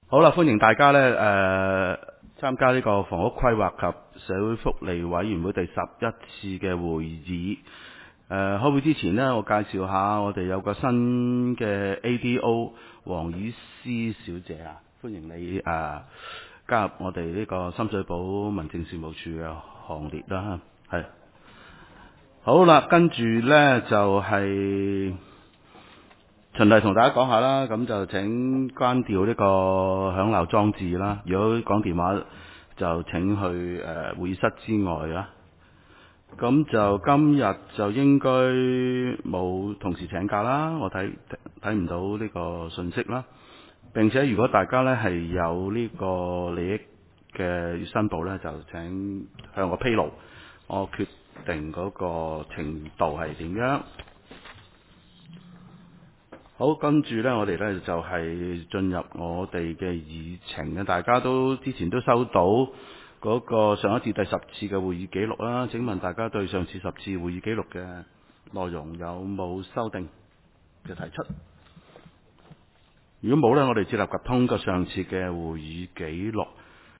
好啦，歡迎大家呢參加呢個房屋規劃及社會福利委員會第11次嘅會議。開會之前呢，我介紹下我哋有個新嘅 ADO 黃以詩小姐啊，歡迎你加入我哋呢個深水埗民政事務處嘅行列啦。係好啦，跟住呢就係循例同大家講下啦，咁就請關掉呢個響鬧裝置啦。如果講電話就請去會議室之外啦。咁就今日就應該冇同事請假啦，我睇唔到呢個信息啦。並且如果大家呢係有呢個利益嘅申報呢，就請向我披露，我決定嗰個程度係點樣。好，跟住呢，我哋呢就係進入我哋嘅議程嘅。大家都之前都收到嗰個上一次第10次嘅會議記錄啦。請問大家對上次10次會議記錄嘅內容有冇修訂嘅提出？如果冇呢，我哋接納及通過上次嘅會議記錄。